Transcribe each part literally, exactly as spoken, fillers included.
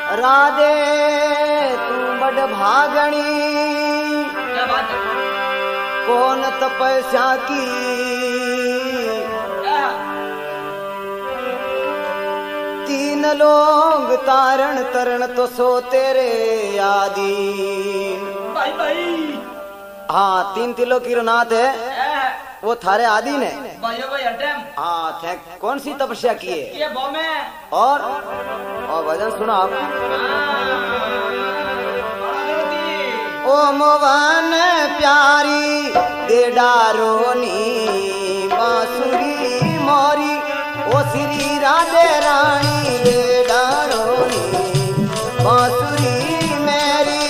राधे तू बड़ भागणी क्या बात है? कौन तपस्या की तीन लोग तारण तरण तो सो तेरे आदि। भाई भाई हाँ तीन तिलो की नाथ है वो थारे आदि ने। भाइयों भाई अटेम हाँ थे कौन सी तपस्या की है ये बो में और और भजन सुना आप। ओ मोवन प्यारी दे डारोनी बांसुरी मोरी ओ श्री राधे रानी दे डारोनी बांसुरी मेरी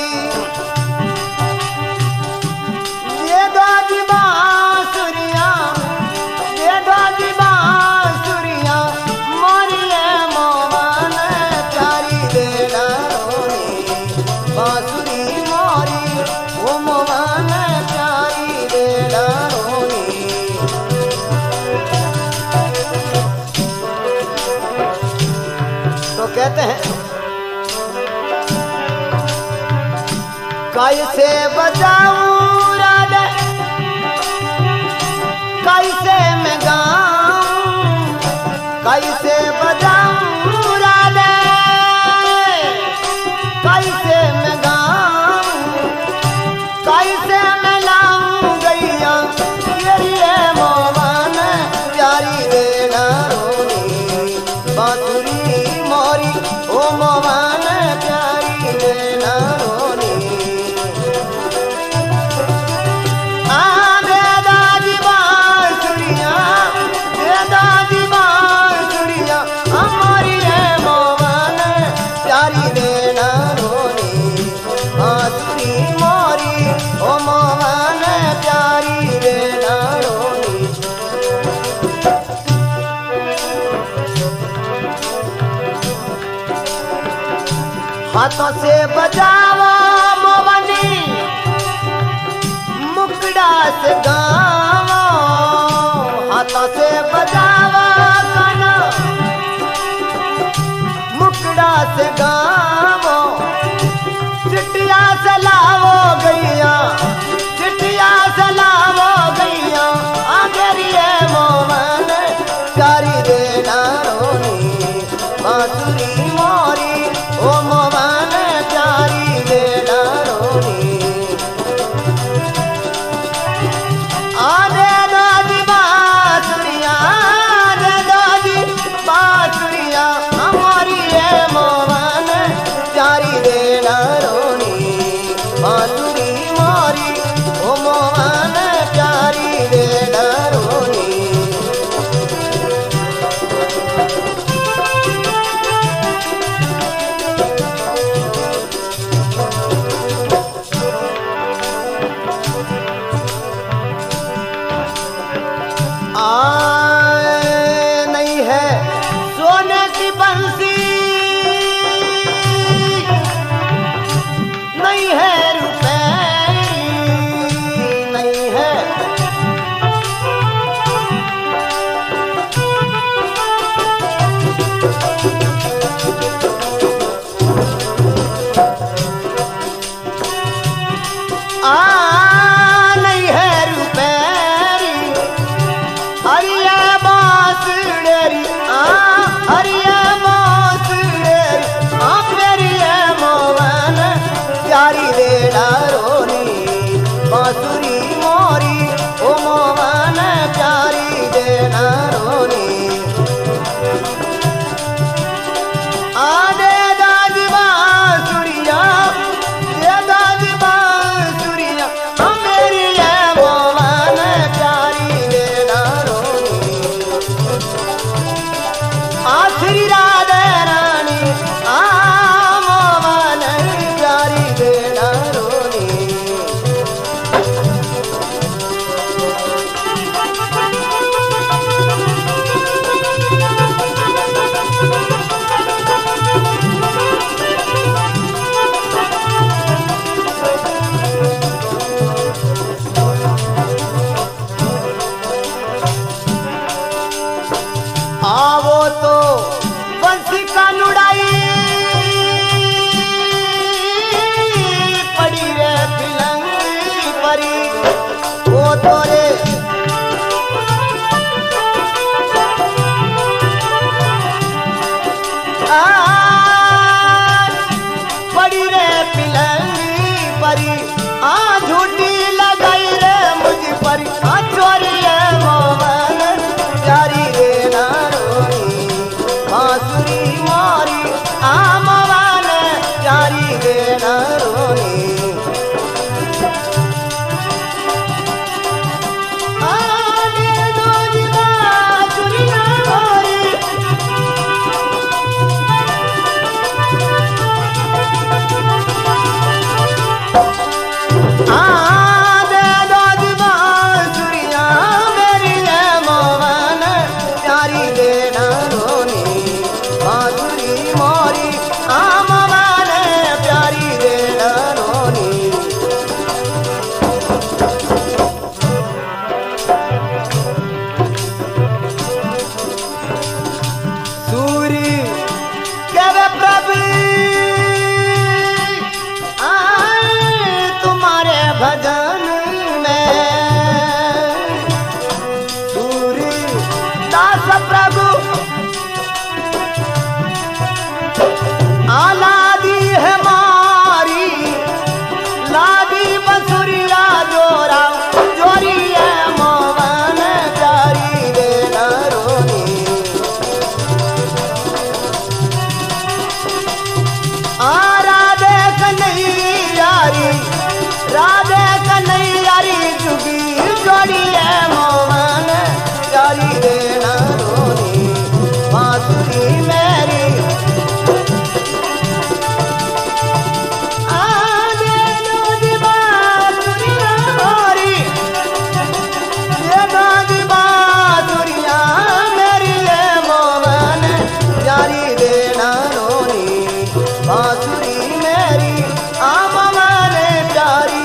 ये दादी बांसुरिया ये दादी बांसुरिया मोरी है मोवन प्यारी दे डारोनी बांसुरी मोरी ओ मोवन प्यारी दे डारोनी। तो कहते हैं कैसे बजाऊं राधे कैसे मैं गाऊं कैसे बजाऊं राधे कैसे मैं गाऊं कैसे मैं लाऊं गैया ये मोवन प्यारी दे डारोनी बांसुरी मोरी ओ मोवन प्यारी दे डारोनी। हाथों से बजाओ मोवनी मुकड़ा से गाओ हाथों से बजाओ गाना मुकड़ा से गाओ चिटिया से लाओ गैया चिटिया से लाओ गैया आगरिए मोवन प्यारी दे डारोनी बांसुरी मोरी ओ मोवन प्यारी दे डारोनी। आदे दादी बांसुरिया आदे दादी बांसुरिया हमारी है मोवन प्यारी दे डारोनी बांसुरी मोरी ओ मोवन प्यारी दे डारोनी। नहीं है सोने की बंसी नहीं है रुपए नहीं है आ नहीं है रुपए हरिया बांसुरी आ हरिया बांसुरी पड़ी रे पिलंगी परी आ झूठी लगाई रे मुझ पर आ चोरी है मोहन प्यारी रे नारोनी बांसुरी मोरी आ मोहन प्यारी रे नारोनी भजन में सूरी दास प्रभु आलादी है मारी लादी बसुरिया जोरा जोरी है मोहन प्यारी रे नारोनी आ राधे कन्हैयारी राधे कन्हैयारी जुगी जोड़ी है मोहन प्यारी रे नारोनी बांसुरी मेरी आगे दोदी बांसुरी मोरी ये दोदी बांसुरिया मेरी है मोहन प्यारी रे नारोनी बांसुरी मेरी आ मोहन प्यारी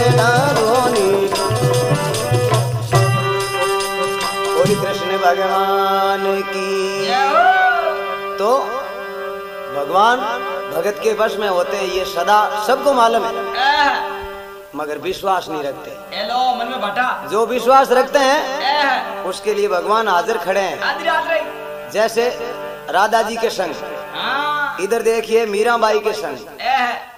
कृष्ण भगवान की। तो भगवान भगत के वश में होते हैं ये सदा सबको मालूम है, मगर विश्वास नहीं रखते। लो मन में बटा जो विश्वास रखते हैं उसके लिए भगवान हाजिर खड़े हैं। जैसे राधा जी के संग, इधर देखिए मीराबाई के संग,